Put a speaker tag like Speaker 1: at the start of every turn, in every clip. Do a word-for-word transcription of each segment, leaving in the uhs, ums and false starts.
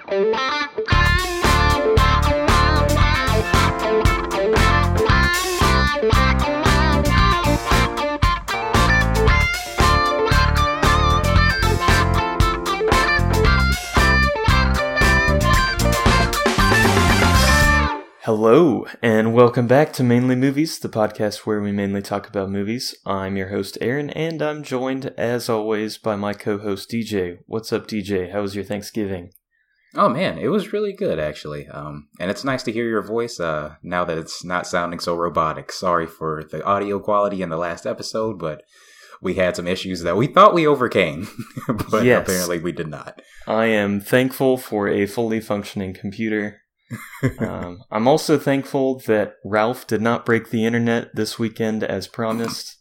Speaker 1: Hello, and welcome back to Mainly Movies, the podcast where we mainly talk about movies. I'm your host, Aaron, and I'm joined, as always, by my co-host, D J. What's up, D J? How was your Thanksgiving?
Speaker 2: Oh, man, it was really good, actually. Um, and it's nice to hear your voice uh, now that it's not sounding so robotic. Sorry for the audio quality in the last episode, but we had some issues that we thought we overcame, but yes, apparently we did not.
Speaker 1: I am thankful for a fully functioning computer. um, I'm also thankful that Ralph did not break the internet this weekend as promised.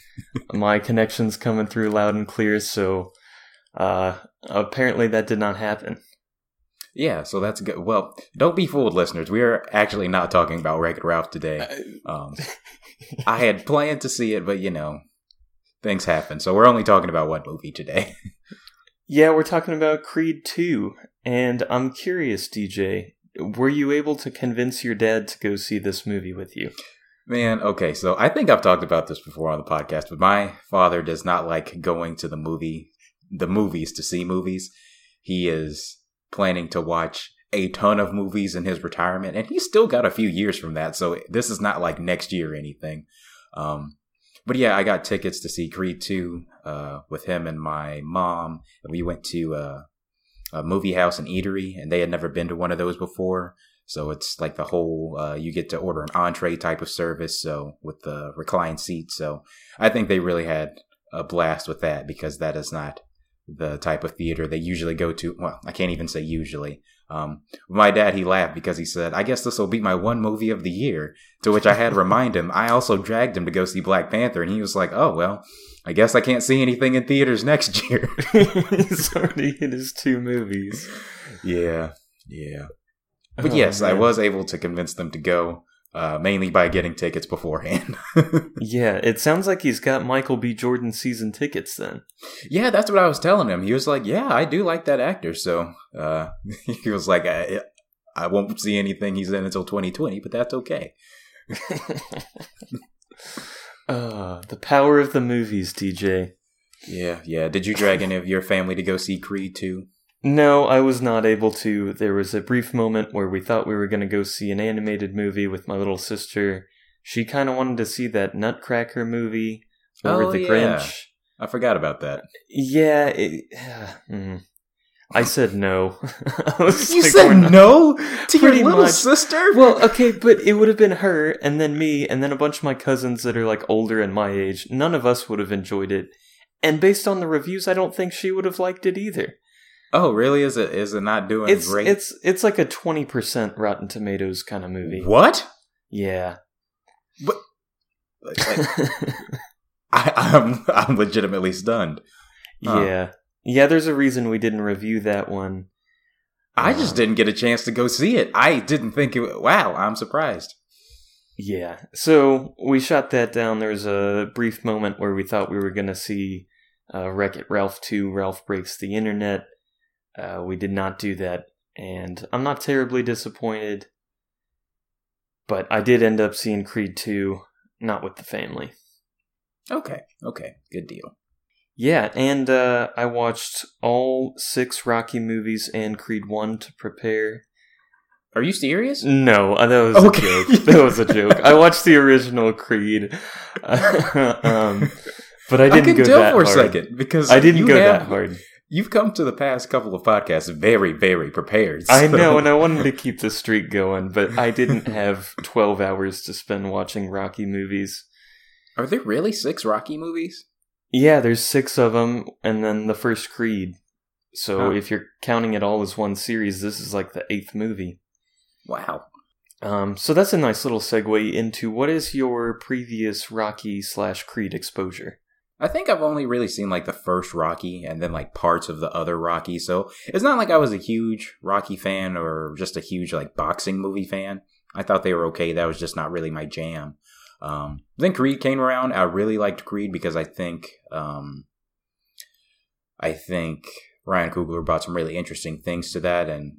Speaker 1: My connection's coming through loud and clear, so uh, apparently that did not happen.
Speaker 2: Yeah, so that's good. Well, don't be fooled, listeners. We are actually not talking about Wreck-It Ralph today. Um, I had planned to see it, but, you know, things happen. So we're only talking about one movie today.
Speaker 1: Yeah, we're talking about Creed two, and I'm curious, D J, were you able to convince your dad to go see this movie with you?
Speaker 2: Man, okay, so I think I've talked about this before on the podcast, but my father does not like going to the movie, the movies to see movies. He is planning to watch a ton of movies in his retirement, and he's still got a few years from that, so this is not like next year or anything. Um, but yeah, I got tickets to see Creed two uh, with him and my mom, and we went to uh, a movie house and eatery, and they had never been to one of those before. So it's like the whole, uh, you get to order an entree type of service, so with the reclined seats. So I think they really had a blast with that, because that is not the type of theater they usually go to. Well, I can't even say usually. Um, my dad, he laughed because he said, I guess this will be my one movie of the year. To which I had to remind him, I also dragged him to go see Black Panther. And he was like, oh, well, I guess I can't see anything in theaters next year.
Speaker 1: He's already in his two movies.
Speaker 2: Yeah, yeah. But
Speaker 1: oh,
Speaker 2: yes,
Speaker 1: man.
Speaker 2: I was able to convince them to go, uh, mainly by getting tickets beforehand.
Speaker 1: Yeah, it sounds like he's got Michael B. Jordan season tickets then.
Speaker 2: Yeah, that's what I was telling him. He was like, yeah, I do like that actor. So uh, he was like, I, I won't see anything he's in until twenty twenty, but that's okay.
Speaker 1: uh, the power of the movies, D J.
Speaker 2: Yeah, yeah. Did you drag any of your family to go see Creed two?
Speaker 1: No, I was not able to. There was a brief moment where we thought we were going to go see an animated movie with my little sister. She kind of wanted to see that Nutcracker movie or
Speaker 2: oh,
Speaker 1: The
Speaker 2: yeah.
Speaker 1: Grinch.
Speaker 2: I forgot about that.
Speaker 1: Yeah, it, uh, mm. I said no. I was
Speaker 2: you
Speaker 1: like,
Speaker 2: said no to your
Speaker 1: Pretty
Speaker 2: little
Speaker 1: much.
Speaker 2: sister?
Speaker 1: Well, okay, but it would have been her, and then me, and then a bunch of my cousins that are like older and my age. None of us would have enjoyed it. And based on the reviews, I don't think she would have liked it either.
Speaker 2: Oh, really? Is it is it not doing
Speaker 1: It's
Speaker 2: great?
Speaker 1: it's it's like a twenty percent Rotten Tomatoes kind of movie.
Speaker 2: What?
Speaker 1: Yeah.
Speaker 2: But like, I, I'm I'm legitimately stunned. Huh.
Speaker 1: Yeah. Yeah, there's a reason we didn't review that one.
Speaker 2: I just
Speaker 1: Um,
Speaker 2: didn't get a chance to go see it. I didn't think it... Wow, I'm surprised.
Speaker 1: Yeah. So we shot that down. There was a brief moment where we thought we were going to see uh, Wreck-It Ralph two, Ralph Breaks the Internet. Uh, we did not do that, and I'm not terribly disappointed. But I did end up seeing Creed two, not with the family.
Speaker 2: Okay, okay. Good deal.
Speaker 1: Yeah, and uh, I watched all six Rocky movies and Creed one to prepare.
Speaker 2: Are you serious?
Speaker 1: No, uh, that was
Speaker 2: Okay.
Speaker 1: a joke. That was a joke. I watched the original Creed, um, but I didn't
Speaker 2: I could
Speaker 1: go
Speaker 2: tell
Speaker 1: that
Speaker 2: for a
Speaker 1: hard.
Speaker 2: second because
Speaker 1: I didn't
Speaker 2: you
Speaker 1: go
Speaker 2: have,
Speaker 1: that hard.
Speaker 2: You've come to the past couple of podcasts very, very prepared.
Speaker 1: I
Speaker 2: so-
Speaker 1: know, and I wanted to keep the streak going, but I didn't have twelve hours to spend watching Rocky movies.
Speaker 2: Are there really six Rocky movies?
Speaker 1: Yeah, there's six of them, and then the first Creed. So
Speaker 2: Huh.
Speaker 1: if you're counting it all as one series, this is like the eighth movie.
Speaker 2: Wow.
Speaker 1: Um, so that's a nice little segue into what is your previous Rocky slash Creed exposure?
Speaker 2: I think I've only really seen like the first Rocky and then like parts of the other Rocky. So it's not like I was a huge Rocky fan or just a huge like boxing movie fan. I thought they were okay. That was just not really my jam. Um, then Creed came around. I really liked Creed because I think, um, I think Ryan Coogler brought some really interesting things to that. And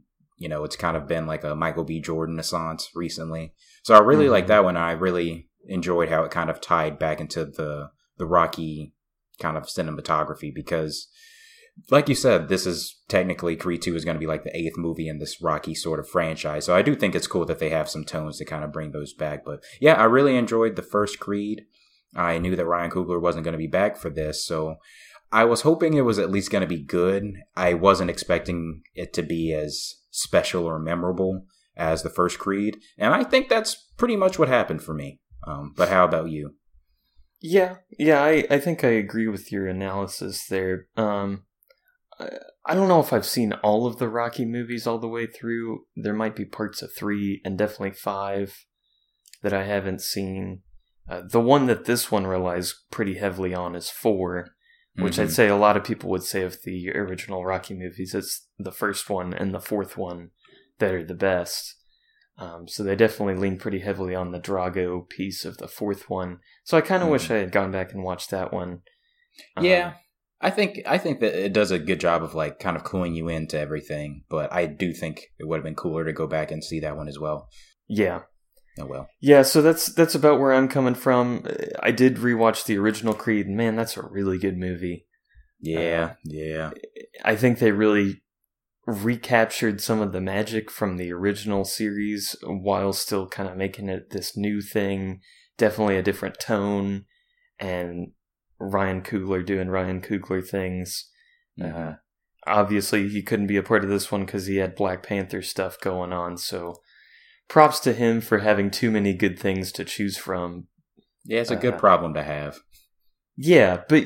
Speaker 2: you know, it's kind of been like a Michael B. Jordan renaissance recently. So I really mm-hmm. like that one. I really enjoyed how it kind of tied back into the the Rocky kind of cinematography because, like you said, this is technically Creed two is going to be like the eighth movie in this Rocky sort of franchise. So I do think it's cool that they have some tones to kind of bring those back. But yeah, I really enjoyed the first Creed. I knew that Ryan Coogler wasn't going to be back for this, so I was hoping it was at least going to be good. I wasn't expecting it to be as special or memorable as the first Creed, and I think that's pretty much what happened for me. Um, but how about you?
Speaker 1: Yeah, yeah, I, I think I agree with your analysis there. Um, I, I don't know if I've seen all of the Rocky movies all the way through. There might be parts of three and definitely five that I haven't seen. Uh, the one that this one relies pretty heavily on is four, which mm-hmm. I'd say a lot of people would say of the original Rocky movies, it's the first one and the fourth one that are the best. Um, so they definitely lean pretty heavily on the Drago piece of the fourth one. So I kind of mm-hmm. wish I had gone back and watched that one.
Speaker 2: Yeah,
Speaker 1: um,
Speaker 2: I think I think that it does a good job of like kind of cluing you into everything. But I do think it would have been cooler to go back and see that one as well.
Speaker 1: Yeah.
Speaker 2: Oh well.
Speaker 1: Yeah, so that's that's about where I'm coming from. I did rewatch the original Creed. Man, that's a really good movie.
Speaker 2: Yeah,
Speaker 1: uh,
Speaker 2: yeah.
Speaker 1: I think they really recaptured some of the magic from the original series while still kind of making it this new thing. Definitely a different tone, and Ryan Coogler doing Ryan Coogler things. Mm-hmm. Uh, obviously, he couldn't be a part of this one because he had Black Panther stuff going on, so props to him for having too many good things to choose from.
Speaker 2: Yeah, it's a good uh, problem to have.
Speaker 1: Yeah, but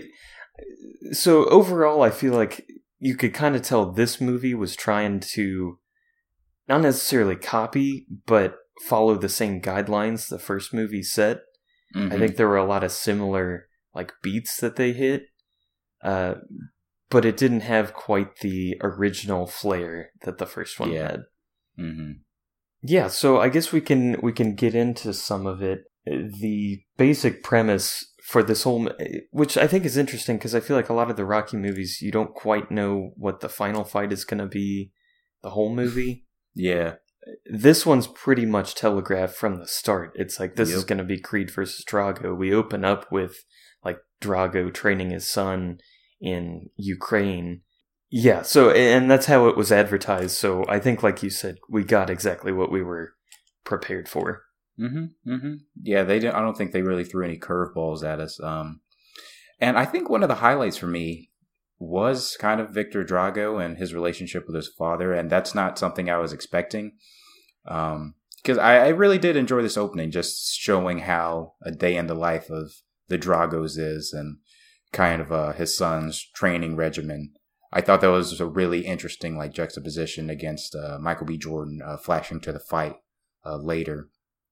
Speaker 1: so overall, I feel like you could kind of tell this movie was trying to not necessarily copy, but follow the same guidelines the first movie set. Mm-hmm. I think there were a lot of similar like beats that they hit, uh, but it didn't have quite the original flair that the first one
Speaker 2: yeah.
Speaker 1: had.
Speaker 2: Mm-hmm.
Speaker 1: Yeah, so I guess we can we can get into some of it. The basic premise for this whole, which I think is interesting because I feel like a lot of the Rocky movies, you don't quite know what the final fight is going to be the whole movie.
Speaker 2: Yeah.
Speaker 1: This one's pretty much telegraphed from the start. It's like, this
Speaker 2: yep.
Speaker 1: is going to be Creed versus Drago. We open up with like Drago training his son in Ukraine. Yeah, so, and that's how it was advertised. So I think, like you said, we got exactly what we were prepared for.
Speaker 2: Mm-hmm, mm-hmm. Yeah, they didn't, I don't think they really threw any curveballs at us. Um, and I think one of the highlights for me was kind of Victor Drago and his relationship with his father, and that's not something I was expecting. Um, because I, I really did enjoy this opening, just showing how a day in the life of the Dragos is and kind of uh, his son's training regimen. I thought that was a really interesting like juxtaposition against uh, Michael B. Jordan uh, flashing to the fight uh, later.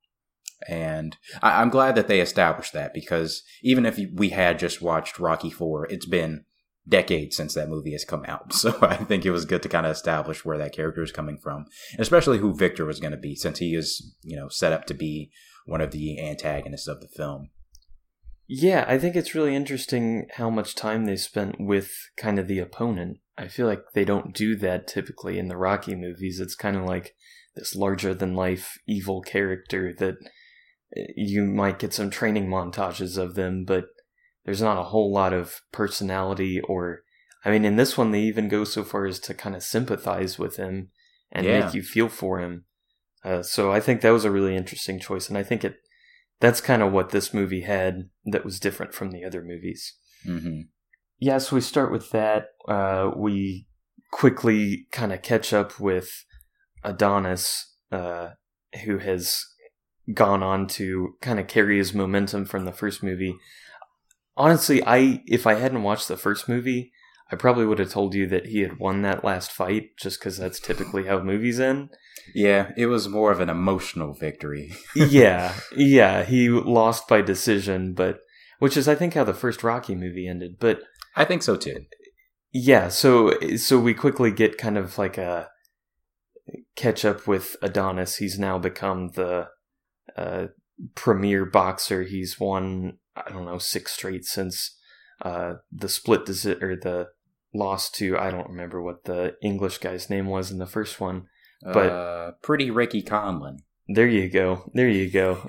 Speaker 2: And I- I'm glad that they established that, because even if we had just watched Rocky four, it's been decades since that movie has come out. So I think it was good to kind of establish where that character is coming from, and especially who Victor was going to be, since he is, you know, set up to be one of the antagonists of the film.
Speaker 1: Yeah, I think it's really interesting how much time they spent with kind of the opponent. I feel like they don't do that typically in the Rocky movies. It's kind of like this larger-than-life evil character that you might get some training montages of them, but there's not a whole lot of personality or... I mean, in this one, they even go so far as to kind of sympathize with him and yeah. make you feel for him. Uh, so I think that was a really interesting choice, and I think it that's kind of what this movie had that was different from the other movies.
Speaker 2: Mm-hmm.
Speaker 1: Yeah, so we start with that. Uh, we quickly kind of catch up with Adonis, uh, who has gone on to kind of carry his momentum from the first movie. Honestly, I if I hadn't watched the first movie, I probably would have told you that he had won that last fight, just because that's typically how movies end.
Speaker 2: Yeah, it was more of an emotional victory.
Speaker 1: yeah, yeah, he lost by decision, but which is, I think, how the first Rocky movie ended. But
Speaker 2: I think so too.
Speaker 1: Yeah, so so we quickly get kind of like a catch up with Adonis. He's now become the uh, premier boxer. He's won, I don't know, six straight since uh, the split desi- or the loss to, I don't remember what the English guy's name was in the first one. But
Speaker 2: uh, pretty Ricky Conlon.
Speaker 1: There you go. There you go.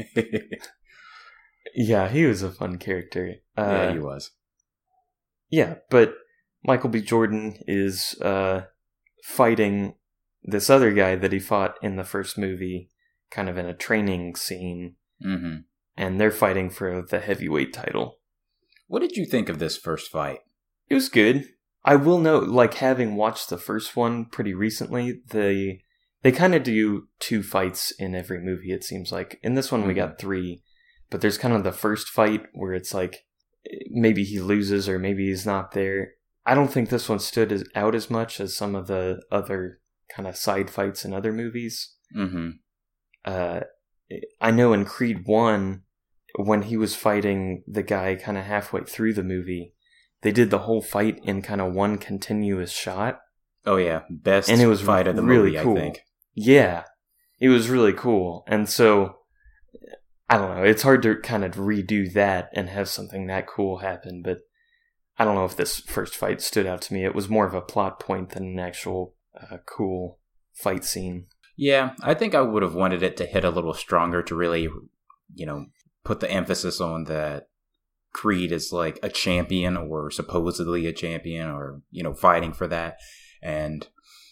Speaker 1: Yeah, he was a fun character. Uh,
Speaker 2: yeah, he was.
Speaker 1: Yeah, but Michael B. Jordan is uh, fighting this other guy that he fought in the first movie, kind of in a training scene.
Speaker 2: Mm-hmm.
Speaker 1: And they're fighting for the heavyweight title.
Speaker 2: What did you think of this first fight?
Speaker 1: It was good. I will note, like, having watched the first one pretty recently, they they kind of do two fights in every movie, it seems like. In this one, mm-hmm. we got three. But there's kind of the first fight where it's like, maybe he loses or maybe he's not there. I don't think this one stood as, out as much as some of the other kind of side fights in other movies.
Speaker 2: Mm-hmm.
Speaker 1: Uh, I know in Creed one, when he was fighting the guy kind of halfway through the movie, they did the whole fight in kind of one continuous shot.
Speaker 2: Oh yeah, best
Speaker 1: and it was
Speaker 2: fight of the
Speaker 1: really
Speaker 2: movie,
Speaker 1: cool.
Speaker 2: I think.
Speaker 1: Yeah, it was really cool. And so, I don't know, it's hard to kind of redo that and have something that cool happen, but I don't know if this first fight stood out to me. It was more of a plot point than an actual uh, cool fight scene.
Speaker 2: Yeah, I think I would have wanted it to hit a little stronger to really, you know, put the emphasis on that Creed is like a champion or supposedly a champion or, you know, fighting for that. And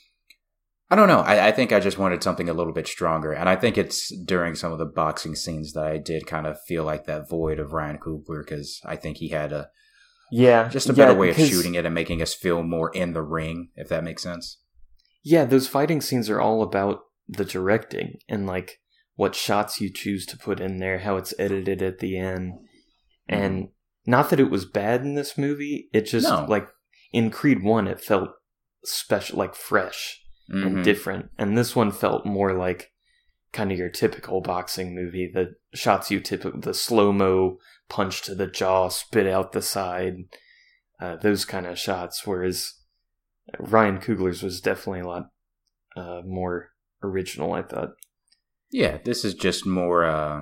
Speaker 2: I don't know. I, I think I just wanted something a little bit stronger. And I think it's during some of the boxing scenes that I did kind of feel like that void of Ryan Coogler, because I think he had a
Speaker 1: yeah
Speaker 2: just a
Speaker 1: yeah,
Speaker 2: better way of shooting it and making us feel more in the ring, if that makes sense.
Speaker 1: Yeah, those fighting scenes are all about the directing and like what shots you choose to put in there, how it's edited at the end. And not that it was bad in this movie, it just
Speaker 2: No.
Speaker 1: like in Creed one it felt special, like fresh
Speaker 2: Mm-hmm.
Speaker 1: and different. And this one felt more like kind of your typical boxing movie. The shots you typically, the slow-mo punch to the jaw, spit out the side, uh, those kind of shots. Whereas Ryan Coogler's was definitely a lot uh, more original, I thought.
Speaker 2: Yeah, this is just more, uh,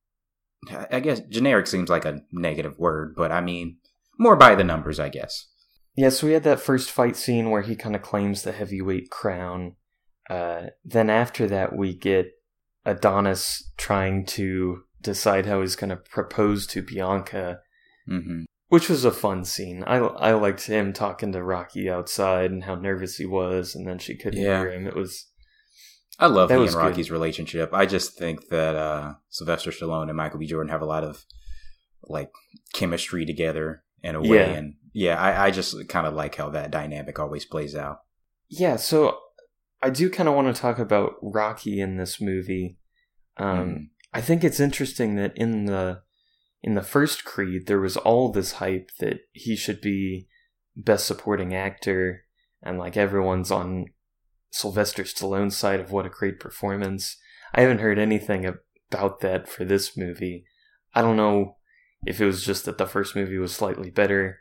Speaker 2: I guess generic seems like a negative word, but I mean, more by the numbers, I guess.
Speaker 1: Yeah, so we had that first fight scene where he kind of claims the heavyweight crown. Uh, then after that, we get Adonis trying to decide how he's going to propose to Bianca,
Speaker 2: Mm-hmm.
Speaker 1: which was a fun scene. I, I liked him talking to Rocky outside and how nervous he was, and then she couldn't
Speaker 2: Yeah.
Speaker 1: hear him. It was...
Speaker 2: I love
Speaker 1: That
Speaker 2: he
Speaker 1: was
Speaker 2: and Rocky's
Speaker 1: good.
Speaker 2: relationship. I just think that uh, Sylvester Stallone and Michael B. Jordan have a lot of like chemistry together in a way,
Speaker 1: Yeah.
Speaker 2: and yeah, I, I just kind of like how that dynamic always plays out.
Speaker 1: Yeah, so I do kind of want to talk about Rocky in this movie. Um,
Speaker 2: Mhm.
Speaker 1: I think it's interesting that in the in the first Creed, there was all this hype that he should be best supporting actor, and like everyone's on Sylvester Stallone's side of what a great performance. I haven't heard anything about that for this movie. I don't know if it was just that the first movie was slightly better,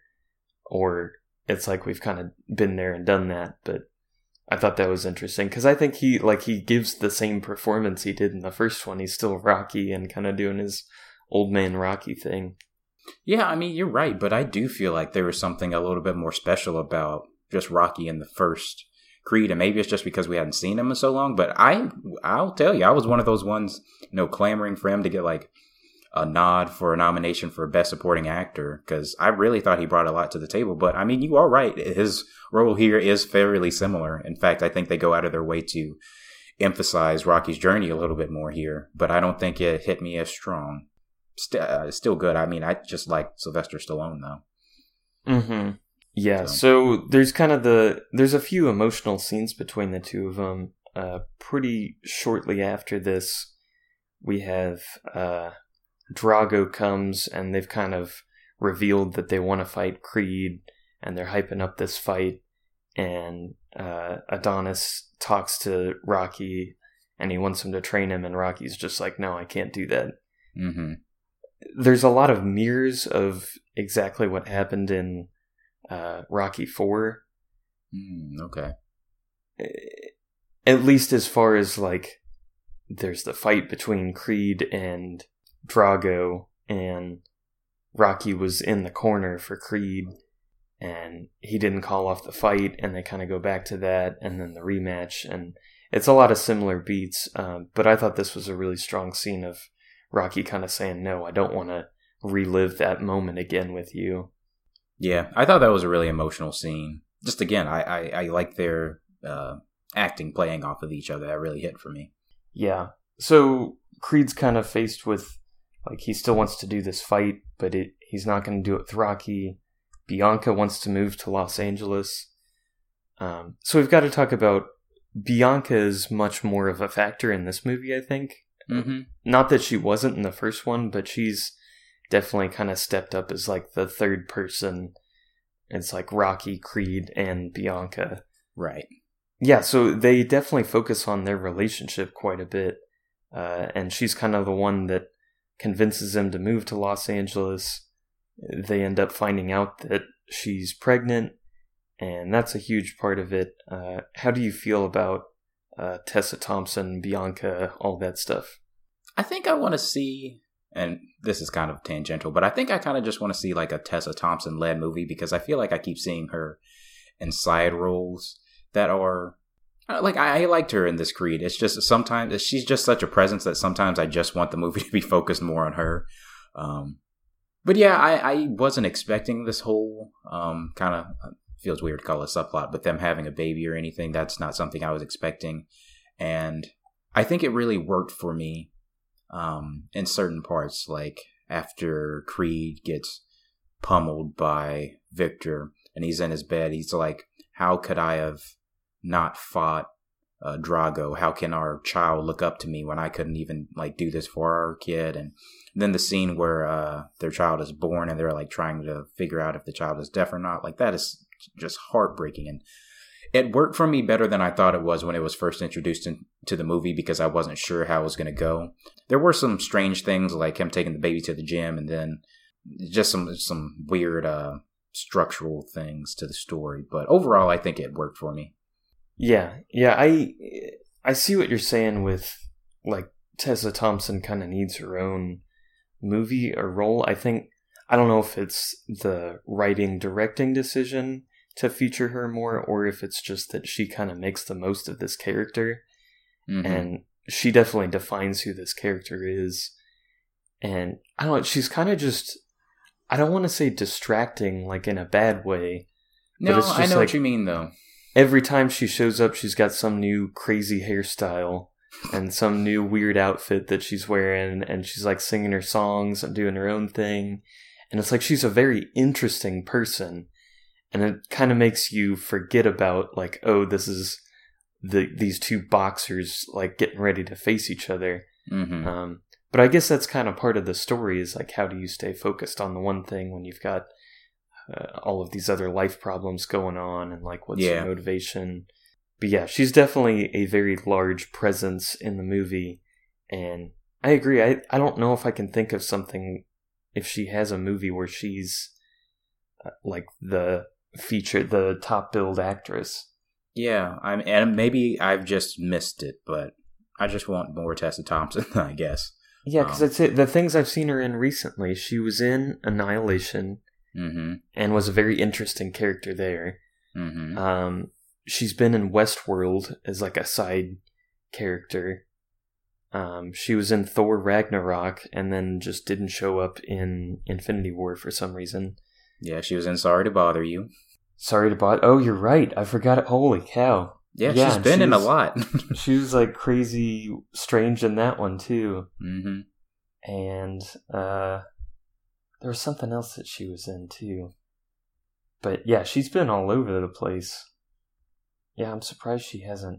Speaker 1: or it's like we've kind of been there and done that, but I thought that was interesting because I think he like he gives the same performance he did in the first one. He's still Rocky and kind of doing his old man Rocky thing.
Speaker 2: Yeah, I mean, you're right, but I do feel like there was something a little bit more special about just Rocky in the first Creed, and maybe it's just because we hadn't seen him in so long, but I, I'll tell you, I was one of those ones, you know, clamoring for him to get like a nod for a nomination for Best Supporting Actor, because I really thought he brought a lot to the table. But I mean, you are right. His role here is fairly similar. In fact, I think they go out of their way to emphasize Rocky's journey a little bit more here, but I don't think it hit me as strong. St- uh, still good. I mean, I just like Sylvester Stallone, though.
Speaker 1: Mm-hmm. Yeah,
Speaker 2: So.
Speaker 1: so there's kind of the, there's a few emotional scenes between the two of them. Uh, pretty shortly after this, we have uh, Drago comes and they've kind of revealed that they want to fight Creed and they're hyping up this fight, and uh, Adonis talks to Rocky and he wants him to train him, and Rocky's just like, no, I can't do that.
Speaker 2: Mm-hmm.
Speaker 1: There's a lot of mirrors of exactly what happened in uh, Rocky four.
Speaker 2: Mm, okay.
Speaker 1: At least as far as, like, there's the fight between Creed and Drago, and Rocky was in the corner for Creed, and he didn't call off the fight, and they kind of go back to that, and then the rematch, and it's a lot of similar beats, um, but I thought this was a really strong scene of Rocky kind of saying, no, I don't want to relive that moment again with you.
Speaker 2: Yeah, I thought that was a really emotional scene. Just again, I, I, I like their uh, acting playing off of each other. That really hit for me.
Speaker 1: Yeah. So Creed's kind of faced with, like, he still wants to do this fight, but it, he's not going to do it with Rocky. Bianca wants to move to Los Angeles. Um, so we've got to talk about Bianca is much more of a factor in this movie, I think.
Speaker 2: Mm-hmm.
Speaker 1: Not that she wasn't in the first one, but she's definitely kind of stepped up as like the third person. It's like Rocky, Creed, and Bianca.
Speaker 2: Right.
Speaker 1: Yeah, so they definitely focus on their relationship quite a bit. Uh, and she's kind of the one that convinces him to move to Los Angeles. They end up finding out that she's pregnant, and that's a huge part of it. Uh, how do you feel about uh, Tessa Thompson, Bianca, all that stuff?
Speaker 2: I think I want to see, and this is kind of tangential, but I think I kind of just want to see like a Tessa Thompson-led movie, because I feel like I keep seeing her in side roles that are, like, I, I liked her in this Creed. It's just sometimes, she's just such a presence that sometimes I just want the movie to be focused more on her. Um, but yeah, I, I wasn't expecting this whole um, kind of, feels weird to call it a subplot, but them having a baby or anything, that's not something I was expecting. And I think it really worked for me um, in certain parts, like after Creed gets pummeled by Victor and he's in his bed, he's like, how could I have not fought uh, Drago? How can our child look up to me when I couldn't even like do this for our kid? And then the scene where uh, their child is born and they're like trying to figure out if the child is deaf or not, like that is just heartbreaking. And it worked for me better than I thought it was when it was first introduced into the movie, because I wasn't sure how it was going to go. There were some strange things like him taking the baby to the gym, and then just some some weird uh, structural things to the story. But overall, I think it worked for me.
Speaker 1: Yeah, yeah, I I see what you're saying with, like, Tessa Thompson kind of needs her own movie or role. I think, I don't know if it's the writing, directing decision to feature her more, or if it's just that she kind of makes the most of this character. Mm-hmm. And she definitely defines who this character is. And I don't know, she's kind of just, I don't want to say distracting, like in a bad way.
Speaker 2: No, but it's just I know like, what you mean, though.
Speaker 1: Every time she shows up, she's got some new crazy hairstyle and some new weird outfit that she's wearing, and she's like singing her songs and doing her own thing. And it's like she's a very interesting person. And it kind of makes you forget about, like, oh, this is the these two boxers, like, getting ready to face each other. Mm-hmm. Um, but I guess that's kind of part of the story, is, like, how do you stay focused on the one thing when you've got uh, all of these other life problems going on, and, like, what's yeah. your motivation? But yeah, she's definitely a very large presence in the movie. And I agree. I, I don't know if I can think of something, if she has a movie where she's, uh, like, the feature, the top billed actress.
Speaker 2: Yeah, I'm, and maybe I've just missed it, but I just want more Tessa Thompson, I guess.
Speaker 1: Yeah, because um, that's it. The things I've seen her in recently, she was in Annihilation, mm-hmm. and was a very interesting character there. Mm-hmm. Um, she's been in Westworld as like a side character. Um, she was in Thor Ragnarok, and then just didn't show up in Infinity War for some reason.
Speaker 2: Yeah, she was in Sorry to Bother You.
Speaker 1: Sorry to Bother... Oh, you're right. I forgot it. Holy cow.
Speaker 2: Yeah, yeah she's been she in
Speaker 1: was,
Speaker 2: a lot.
Speaker 1: She was, like, crazy strange in that one, too.
Speaker 2: Mm-hmm.
Speaker 1: And uh, there was something else that she was in, too. But, yeah, she's been all over the place. Yeah, I'm surprised she hasn't.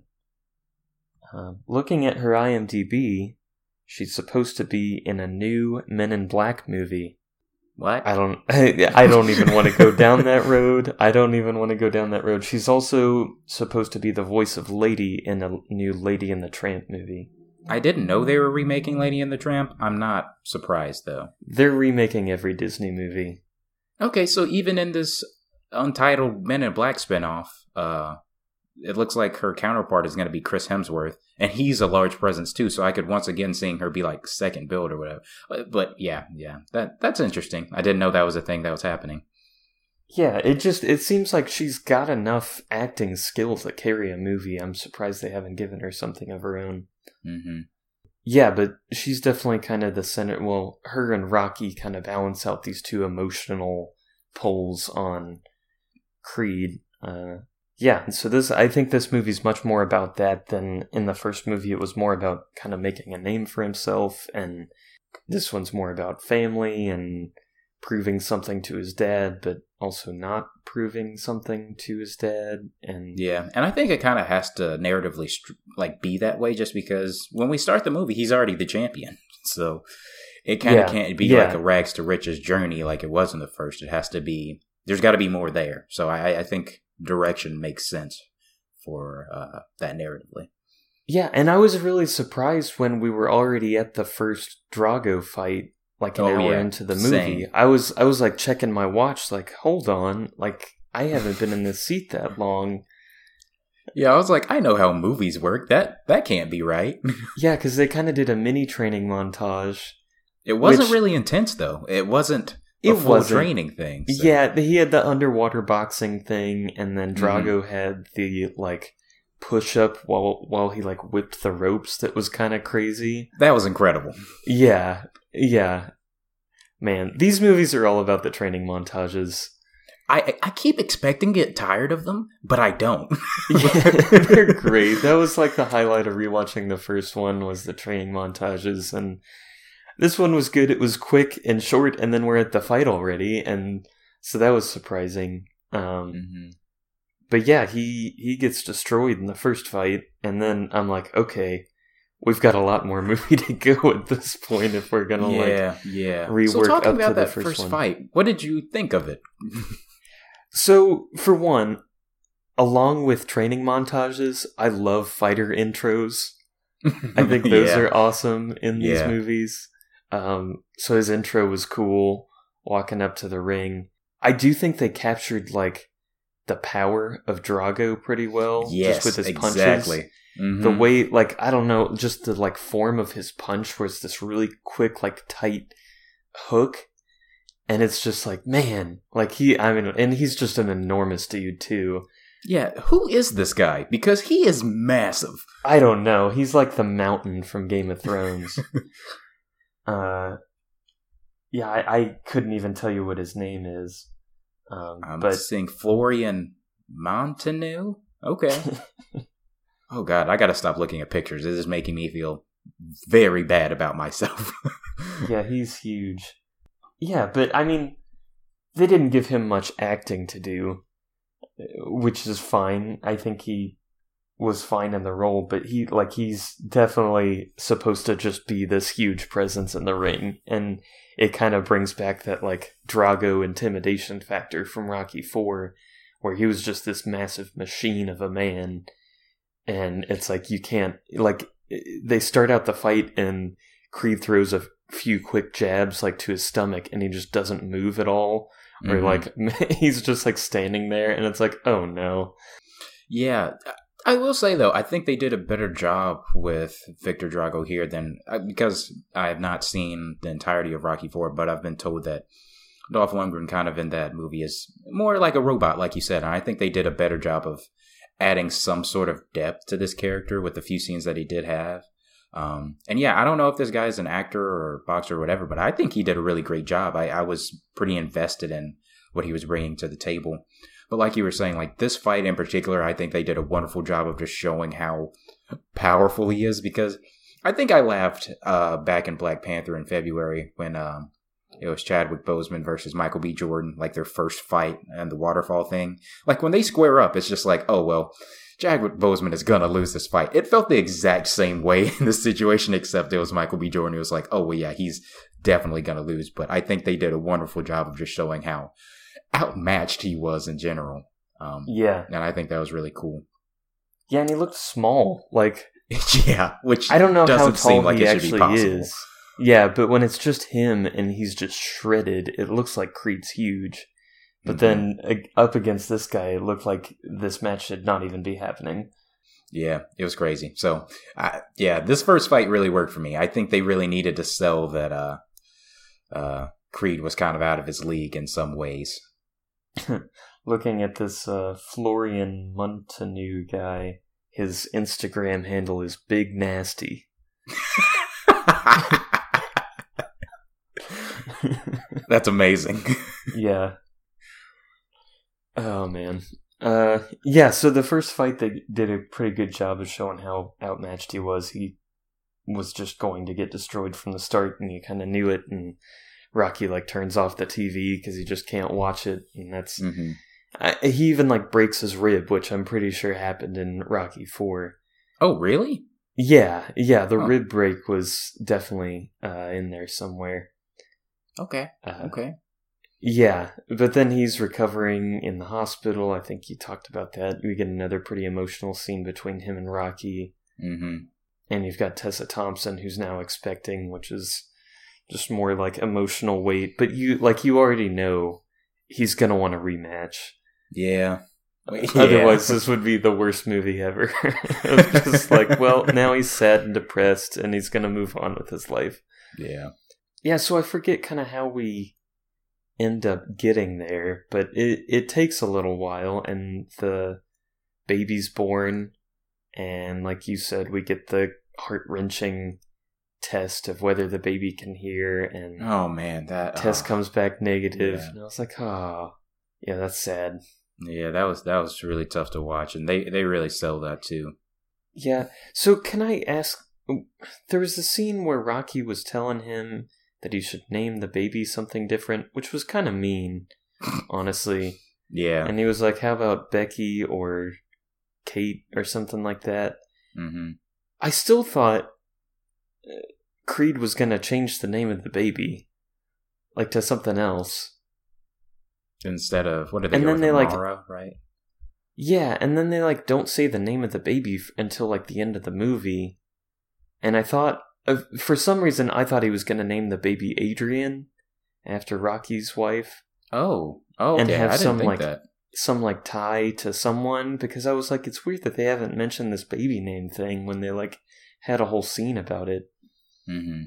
Speaker 1: Um, looking at her I M D B, she's supposed to be in a new Men in Black movie.
Speaker 2: What?
Speaker 1: I don't I don't even want to go down that road. I don't even want to go down that road. She's also supposed to be the voice of Lady in a new Lady and the Tramp movie.
Speaker 2: I didn't know they were remaking Lady and the Tramp. I'm not surprised, though.
Speaker 1: They're remaking every Disney movie.
Speaker 2: Okay, so even in this untitled Men in Black spinoff, uh, it looks like her counterpart is going to be Chris Hemsworth, and he's a large presence too, so I could once again seeing her be like second build or whatever. But, but yeah, yeah, that that's interesting. I didn't know that was a thing that was happening.
Speaker 1: Yeah, it just it seems like she's got enough acting skill to carry a movie. I'm surprised they haven't given her something of her own.
Speaker 2: Mm-hmm.
Speaker 1: Yeah, but she's definitely kind of the center. Well, her and Rocky kind of balance out these two emotional pulls on Creed. Uh, yeah, so this I think this movie's much more about that than in the first movie. It was more about kind of making a name for himself, and this one's more about family and proving something to his dad, but also not proving something to his dad. And
Speaker 2: yeah, and I think it kind of has to narratively like be that way, just because when we start the movie, he's already the champion, so it kind of yeah, can't be yeah. like a rags to riches journey like it was in the first. It has to be. There's got to be more there. So I, I think direction makes sense for uh, that narratively.
Speaker 1: Yeah, and I was really surprised when we were already at the first Drago fight. Like an oh, hour yeah. into the movie, Same. I was I was like checking my watch, like, hold on, like I haven't been in this seat that long.
Speaker 2: Yeah, I was like, I know how movies work. That that can't be right.
Speaker 1: Yeah, because they kind of did a mini training montage.
Speaker 2: It wasn't which, really intense, though. It wasn't a it full wasn't. training thing.
Speaker 1: So. Yeah, he had the underwater boxing thing, and then Drago mm-hmm. had the like push up while while he like whipped the ropes. That was kind of crazy.
Speaker 2: That was incredible.
Speaker 1: Yeah. Yeah. Man, these movies are all about the training montages.
Speaker 2: I I keep expecting to get tired of them, but I don't.
Speaker 1: Yeah, they're great. That was like the highlight of rewatching the first one was the training montages, and this one was good. It was quick and short, and then we're at the fight already, and so that was surprising. Um, mm-hmm. But yeah, he, he gets destroyed in the first fight, and then I'm like, okay, we've got a lot more movie to go at this point if we're gonna
Speaker 2: yeah,
Speaker 1: like
Speaker 2: yeah.
Speaker 1: rework
Speaker 2: so talking
Speaker 1: up
Speaker 2: about
Speaker 1: to
Speaker 2: that
Speaker 1: the first,
Speaker 2: first
Speaker 1: one.
Speaker 2: fight, what did you think of it?
Speaker 1: So, for one, along with training montages, I love fighter intros. I think those yeah. are awesome in these yeah. movies. Um, so his intro was cool, walking up to the ring. I do think they captured like the power of Drago pretty well,
Speaker 2: yes,
Speaker 1: just with his
Speaker 2: exactly.
Speaker 1: punches.
Speaker 2: Mm-hmm.
Speaker 1: The way, like, I don't know, just the like form of his punch was this really quick, like tight hook. And it's just like, man, like he, I mean, and he's just an enormous dude too.
Speaker 2: Yeah, who is this guy? Because he is massive.
Speaker 1: I don't know. He's like the mountain from Game of Thrones. uh, yeah, I, I couldn't even tell you what his name is. Um,
Speaker 2: I'm
Speaker 1: but
Speaker 2: seeing Florian Montaño. Okay. Oh God, I gotta stop looking at pictures. This is making me feel very bad about myself.
Speaker 1: Yeah, he's huge. Yeah, but I mean, they didn't give him much acting to do, which is fine. I think he was fine in the role, but he, like, he's definitely supposed to just be this huge presence in the ring, and it kind of brings back that, like, Drago intimidation factor from Rocky four, where he was just this massive machine of a man, and it's like, you can't, like, they start out the fight, and Creed throws a few quick jabs, like, to his stomach, and he just doesn't move at all, or, mm-hmm. like, he's just, like, standing there, and it's like, oh, no.
Speaker 2: Yeah, I will say, though, I think they did a better job with Victor Drago here than, because I have not seen the entirety of Rocky four, but I've been told that Dolph Lundgren kind of in that movie is more like a robot, like you said, and I think they did a better job of adding some sort of depth to this character with the few scenes that he did have. Um, and yeah, I don't know if this guy's an actor or boxer or whatever, but I think he did a really great job. I, I was pretty invested in what he was bringing to the table. But like you were saying, like this fight in particular, I think they did a wonderful job of just showing how powerful he is, because I think I laughed uh, back in Black Panther in February when um, it was Chadwick Boseman versus Michael B. Jordan, like their first fight and the waterfall thing. Like when they square up, it's just like, oh, well, Chadwick Boseman is going to lose this fight. It felt the exact same way in this situation, except it was Michael B. Jordan. It was like, oh, well, yeah, he's definitely going to lose. But I think they did a wonderful job of just showing how outmatched he was in general. Um,
Speaker 1: yeah.
Speaker 2: And I think that was really cool.
Speaker 1: Yeah, and he looked small. Like,
Speaker 2: yeah, which
Speaker 1: I don't know
Speaker 2: doesn't
Speaker 1: how tall
Speaker 2: seem like
Speaker 1: he
Speaker 2: it should be
Speaker 1: actually
Speaker 2: possible.
Speaker 1: is. Yeah, but when it's just him and he's just shredded, it looks like Creed's huge. But mm-hmm. then uh, up against this guy, it looked like this match should not even be happening.
Speaker 2: Yeah, it was crazy. So, uh, yeah, this first fight really worked for me. I think they really needed to sell that uh, uh, Creed was kind of out of his league in some ways.
Speaker 1: looking at this uh, Florian Montanou guy, his Instagram handle is Big Nasty.
Speaker 2: That's amazing.
Speaker 1: Yeah. Oh, man. Uh, yeah, so the first fight, they did a pretty good job of showing how outmatched he was. He was just going to get destroyed from the start, and you kind of knew it, and Rocky, like, turns off the T V because he just can't watch it, and that's... Mm-hmm. I, he even, like, breaks his rib, which I'm pretty sure happened in Rocky four.
Speaker 2: Oh, really?
Speaker 1: Yeah, yeah, the
Speaker 2: oh.
Speaker 1: rib break was definitely uh, in there somewhere.
Speaker 2: Okay,
Speaker 1: uh,
Speaker 2: okay.
Speaker 1: Yeah, but then he's recovering in the hospital. I think you talked about that. We get another pretty emotional scene between him and Rocky.
Speaker 2: Mm-hmm.
Speaker 1: And you've got Tessa Thompson, who's now expecting, which is just more like emotional weight. But you, like, you already know he's going to want a rematch.
Speaker 2: Yeah. yeah.
Speaker 1: Otherwise, this would be the worst movie ever. Just like, well, now he's sad and depressed, and he's going to move on with his life.
Speaker 2: Yeah.
Speaker 1: Yeah, so I forget kind of how we end up getting there, but it, it takes a little while, and the baby's born, and like you said, we get the heart-wrenching test of whether the baby can hear, and
Speaker 2: oh man, that
Speaker 1: test
Speaker 2: oh.
Speaker 1: comes back negative,
Speaker 2: yeah.
Speaker 1: and I was like, oh, yeah, that's sad.
Speaker 2: Yeah, that was that was really tough to watch, and they, they really sell that too.
Speaker 1: Yeah, so can I ask, there was a scene where Rocky was telling him that he should name the baby something different, which was kind of mean, honestly.
Speaker 2: Yeah.
Speaker 1: And he was like, how about Becky or Kate or something like that?
Speaker 2: Mm-hmm.
Speaker 1: I still thought Creed was going to change the name of the baby, like, to something else.
Speaker 2: Instead of, what did they
Speaker 1: and
Speaker 2: go
Speaker 1: then
Speaker 2: with,
Speaker 1: they
Speaker 2: Amara,
Speaker 1: like,
Speaker 2: right?
Speaker 1: Yeah, and then they, like, don't say the name of the baby f- until, like, the end of the movie. And I thought, uh, for some reason, I thought he was going to name the baby Adrian after Rocky's wife.
Speaker 2: Oh, oh, okay.
Speaker 1: And have
Speaker 2: I didn't
Speaker 1: some,
Speaker 2: think
Speaker 1: like,
Speaker 2: that.
Speaker 1: some, like, tie to someone, because I was like, it's weird that they haven't mentioned this baby name thing when they, like, had a whole scene about it.
Speaker 2: Mm-hmm.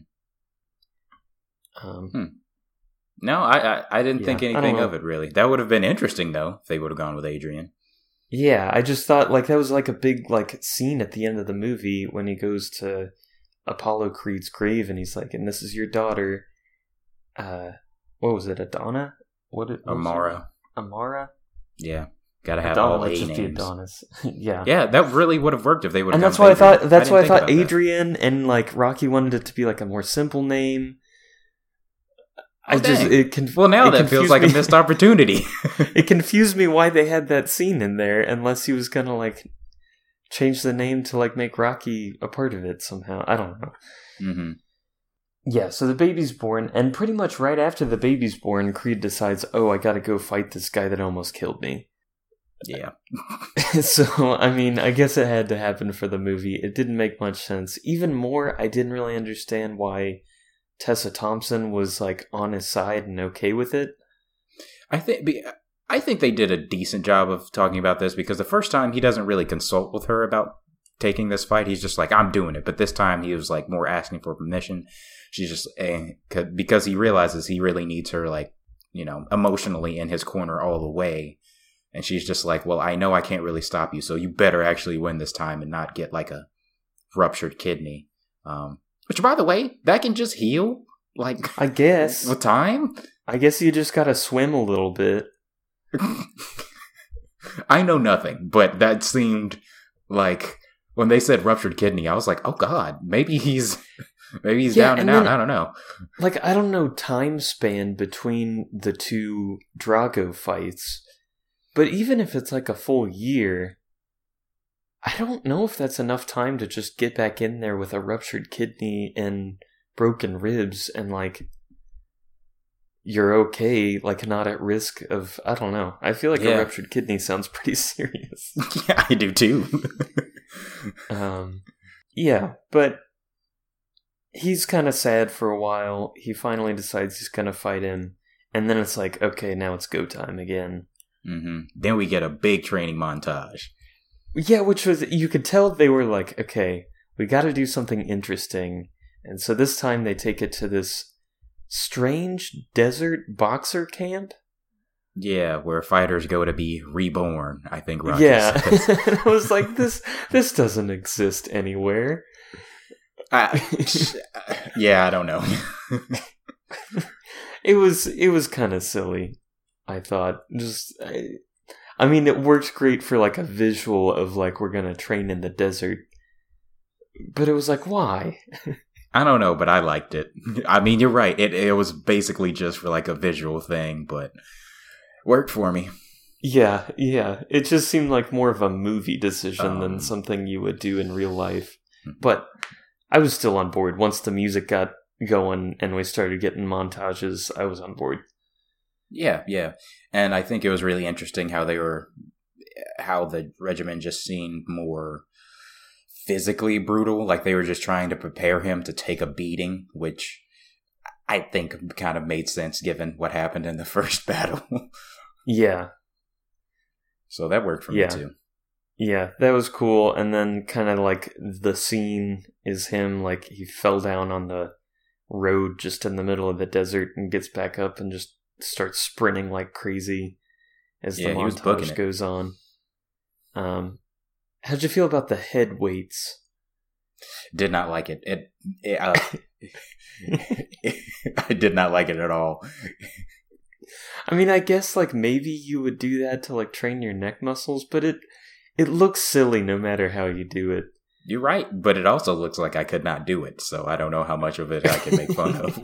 Speaker 1: Um,
Speaker 2: hmm. No, I, I, I didn't
Speaker 1: yeah,
Speaker 2: think anything of it, really. That would have been interesting, though, if they would have gone with Adrian.
Speaker 1: Yeah, I just thought, like, that was, like, a big, like, scene at the end of the movie when he goes to Apollo Creed's grave, and he's like, and this is your daughter, uh, what was it, Adana? What, what
Speaker 2: Amara.
Speaker 1: Amara?
Speaker 2: Yeah. Gotta have
Speaker 1: Adana
Speaker 2: all
Speaker 1: would
Speaker 2: A
Speaker 1: just
Speaker 2: names.
Speaker 1: Be Adonis. Yeah.
Speaker 2: Yeah, that really would have worked if they would have.
Speaker 1: And that's why I thought. That's I why I thought Adrian that. And like Rocky wanted it to be like a more simple name.
Speaker 2: Oh,
Speaker 1: I
Speaker 2: dang.
Speaker 1: just it conf-
Speaker 2: well now
Speaker 1: it
Speaker 2: that feels like
Speaker 1: me.
Speaker 2: a missed opportunity.
Speaker 1: It confused me why they had that scene in there, unless he was gonna like change the name to like make Rocky a part of it somehow. I don't know.
Speaker 2: Mm-hmm.
Speaker 1: Yeah, so the baby's born, and pretty much right after the baby's born, Creed decides, oh, I gotta go fight this guy that almost killed me.
Speaker 2: Yeah.
Speaker 1: So, I mean, I guess it had to happen for the movie. It didn't make much sense. Even more, I didn't really understand why Tessa Thompson was, like, on his side and okay with it.
Speaker 2: I think I think they did a decent job of talking about this, because the first time he doesn't really consult with her about taking this fight. He's just like, I'm doing it. But this time he was, like, more asking for permission. She's just, eh, because he realizes he really needs her, like, you know, emotionally in his corner all the way. And she's just like, well, I know I can't really stop you, so you better actually win this time and not get, like, a ruptured kidney. Um, which, by the way, that can just heal, like,
Speaker 1: I guess.
Speaker 2: with time?
Speaker 1: I guess you just gotta swim a little bit.
Speaker 2: I know nothing, but that seemed like, when they said ruptured kidney, I was like, oh, God, maybe he's... Maybe he's yeah, down and, and out. I don't know.
Speaker 1: Like, I don't know time span between the two Drago fights. But even if it's like a full year, I don't know if that's enough time to just get back in there with a ruptured kidney and broken ribs and like you're okay, like not at risk of, I don't know. I feel like yeah. a ruptured kidney sounds pretty serious.
Speaker 2: Yeah, I do too.
Speaker 1: um, yeah, but he's kind of sad for a while. He finally decides he's going to fight him. And then it's like, okay, now it's go time again.
Speaker 2: Mm-hmm. Then we get a big training montage.
Speaker 1: Yeah, which was, you could tell they were like, okay, we got to do something interesting. And so this time they take it to this strange desert boxer camp.
Speaker 2: Yeah, where fighters go to be reborn, I think Rocky
Speaker 1: Yeah.
Speaker 2: says.
Speaker 1: And I was like, this this doesn't exist anywhere.
Speaker 2: I, yeah, I don't know.
Speaker 1: It was it was kind of silly, I thought. Just I, I mean, it worked great for like a visual of like we're gonna train in the desert, but it was like, why?
Speaker 2: I don't know, but I liked it. I mean, you're right. It it was basically just for like a visual thing, but worked for me.
Speaker 1: Yeah, yeah. It just seemed like more of a movie decision
Speaker 2: Um,
Speaker 1: than something you would do in real life. But I was still on board. Once the music got going and we started getting montages, I was on board.
Speaker 2: Yeah, yeah. And I think it was really interesting how they were, how the regiment just seemed more physically brutal. Like they were just trying to prepare him to take a beating, which I think kind of made sense given what happened in the first battle.
Speaker 1: Yeah.
Speaker 2: So that worked for
Speaker 1: Yeah.
Speaker 2: me too.
Speaker 1: Yeah, that was cool. And then kind of like the scene is him, like he fell down on the road just in the middle of the desert and gets back up and just starts sprinting like crazy as
Speaker 2: Yeah,
Speaker 1: the
Speaker 2: he was booking
Speaker 1: montage
Speaker 2: it.
Speaker 1: goes on. Um, how'd you feel about the head weights?
Speaker 2: Did not like it. It, it uh, I did not like it at all.
Speaker 1: I mean, I guess like maybe you would do that to like train your neck muscles, but it it looks silly no matter how you do it.
Speaker 2: You're right, but it also looks like I could not do it, so I don't know how much of it I can make fun of.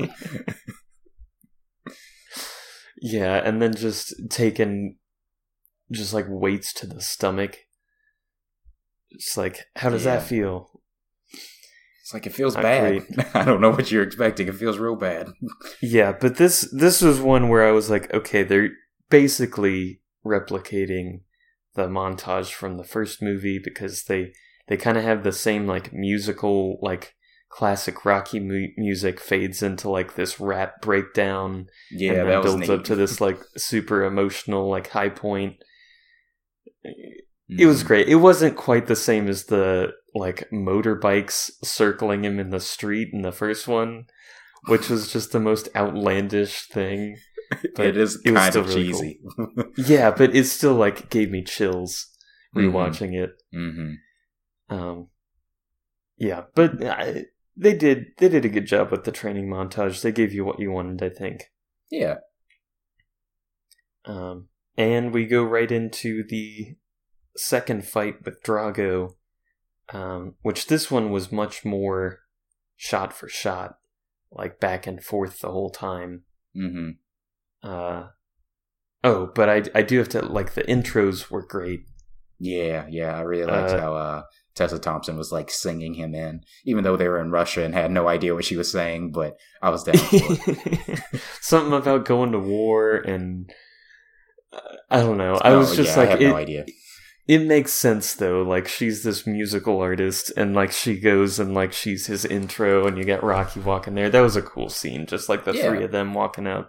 Speaker 1: Yeah, and then just taking just like weights to the stomach. It's like, how does
Speaker 2: Yeah.
Speaker 1: that feel?
Speaker 2: It's like it feels
Speaker 1: Not
Speaker 2: bad. I don't know what you're expecting. It feels real bad.
Speaker 1: Yeah, but this this was one where I was like, okay, they're basically replicating the montage from the first movie because they they kind of have the same like musical like classic Rocky mu- music fades into like this rap breakdown
Speaker 2: Yeah,
Speaker 1: and then
Speaker 2: that was
Speaker 1: builds
Speaker 2: neat.
Speaker 1: up to this like super emotional like high point. It was
Speaker 2: Mhm.
Speaker 1: great. It wasn't quite the same as the like motorbikes circling him in the street in the first one, which was just the most outlandish thing. But
Speaker 2: It is
Speaker 1: it was
Speaker 2: kind
Speaker 1: still
Speaker 2: of
Speaker 1: really
Speaker 2: cheesy.
Speaker 1: Yeah, but it still like gave me chills
Speaker 2: Mhm.
Speaker 1: rewatching it.
Speaker 2: hmm
Speaker 1: Um, yeah, but I, they did they did a good job with the training montage. They gave you what you wanted, I think.
Speaker 2: Yeah.
Speaker 1: Um, and we go right into the second fight with Drago, um, which this one was much more shot for shot, like back and forth the whole time.
Speaker 2: hmm
Speaker 1: Uh, oh, but I I do have to like the intros were great.
Speaker 2: Yeah, yeah. I really liked
Speaker 1: Uh,
Speaker 2: how uh, Tessa Thompson was like singing him in, even though they were in Russia and had no idea what she was saying. But I was down for it.
Speaker 1: Something about going to war and uh, I don't know. I
Speaker 2: Oh,
Speaker 1: was just
Speaker 2: yeah,
Speaker 1: like,
Speaker 2: I have
Speaker 1: it,
Speaker 2: no idea.
Speaker 1: it makes sense though. Like she's this musical artist, and like she goes and like she's his intro, and you get Rocky walking there. That was a cool scene, just like the
Speaker 2: Yeah.
Speaker 1: three of them walking out.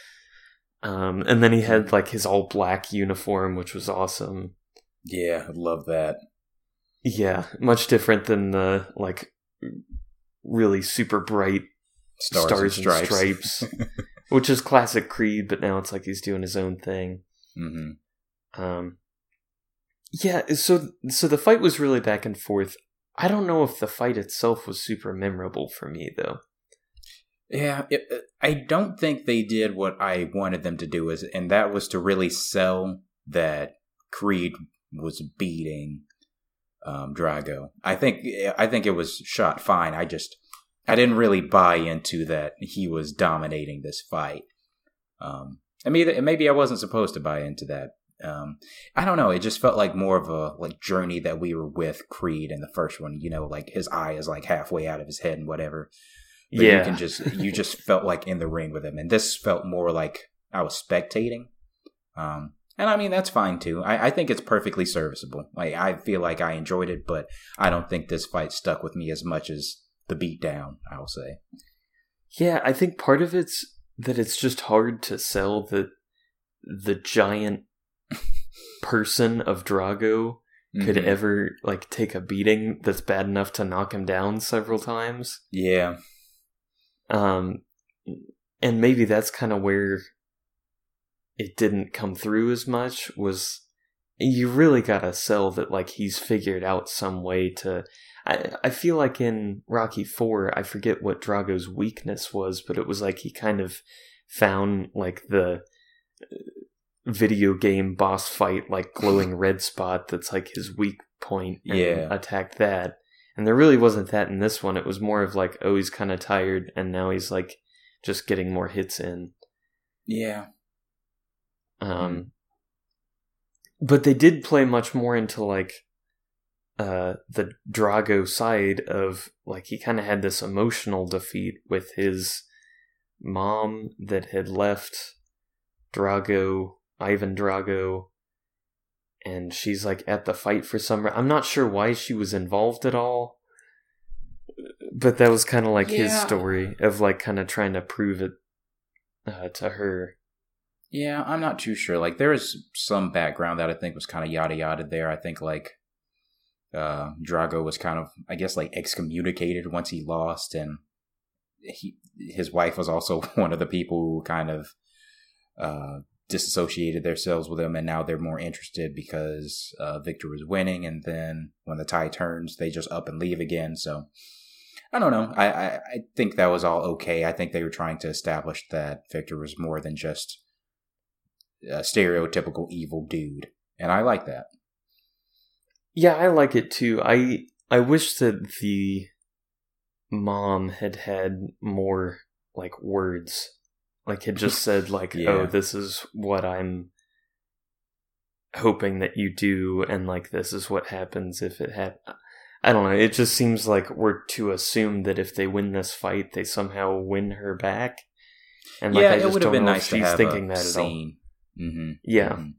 Speaker 1: Um, and then he had like his all black uniform, which was awesome.
Speaker 2: Yeah, I love that.
Speaker 1: Yeah, much different than the like really super bright
Speaker 2: Stars,
Speaker 1: Stars
Speaker 2: and
Speaker 1: and
Speaker 2: stripes.
Speaker 1: Stripes. Which is classic Creed, but now it's like he's doing his own thing.
Speaker 2: hmm
Speaker 1: Um, yeah, so so the fight was really back and forth. I don't know if the fight itself was super memorable for me, though.
Speaker 2: Yeah, it, it- I don't think they did what I wanted them to do, is, and that was to really sell that Creed was beating um, Drago. I think I think it was shot fine. I just I didn't really buy into that he was dominating this fight. Um, I mean, maybe I wasn't supposed to buy into that. Um, I don't know. It just felt like more of a like journey that we were with Creed in the first one. You know, like his eye is like halfway out of his head and whatever. But
Speaker 1: yeah,
Speaker 2: you can just you just felt like in the ring with him, and this felt more like I was spectating. Um, and I mean that's fine too. I, I think it's perfectly serviceable. Like I feel like I enjoyed it, but I don't think this fight stuck with me as much as the beatdown. I'll say.
Speaker 1: yeah. I think part of it's that it's just hard to sell the the giant person of Drago could
Speaker 2: Mhm.
Speaker 1: ever like take a beating that's bad enough to knock him down several times. it didn't come through as much was you really gotta sell that like he's figured out some way to. I I feel like in Rocky four, I forget what Drago's weakness was, but it was like he kind of found like the video game boss fight, like glowing red spot that's like his weak point, and
Speaker 2: Yeah.
Speaker 1: attacked that. And there really wasn't that in this one. It was more of like, oh, he's kind of tired, and now he's like just getting more hits in.
Speaker 2: Yeah.
Speaker 1: Um,
Speaker 2: Mm.
Speaker 1: But they did play much more into like uh, the Drago side of like he kind of had this emotional defeat with his mom that had left Drago, Ivan Drago, and she's like at the fight for some reason. I'm not sure why she was involved at all, but that was kind of like his
Speaker 2: Yeah.
Speaker 1: story of like kind of trying to prove it uh, to her.
Speaker 2: Yeah, I'm not too sure. Like, there is some background that I think was kind of yada yada there. I think, like, uh, Drago was kind of, I guess, like, excommunicated once he lost, and he his wife was also one of the people who kind of uh, disassociated themselves with him, and now they're more interested because uh, Victor was winning, and then when the tide turns, they just up and leave again. So, I don't know. I, I, I think that was all okay. I think they were trying to establish that Victor was more than just a stereotypical evil dude, and I like that.
Speaker 1: Yeah, I like it too. I I wish that the mom had had more like words, like had just said like,
Speaker 2: Yeah.
Speaker 1: "Oh, this is what I'm hoping that you do," and like this is what happens if it happens. I don't know. It just seems like we're to assume that if they win this fight, they somehow win her back. And like,
Speaker 2: yeah,
Speaker 1: I
Speaker 2: it
Speaker 1: just
Speaker 2: would have
Speaker 1: don't
Speaker 2: been
Speaker 1: know
Speaker 2: nice
Speaker 1: if
Speaker 2: to
Speaker 1: she's
Speaker 2: have
Speaker 1: thinking
Speaker 2: a
Speaker 1: that at all.
Speaker 2: scene. Mm-hmm.
Speaker 1: Yeah.
Speaker 2: Mhm.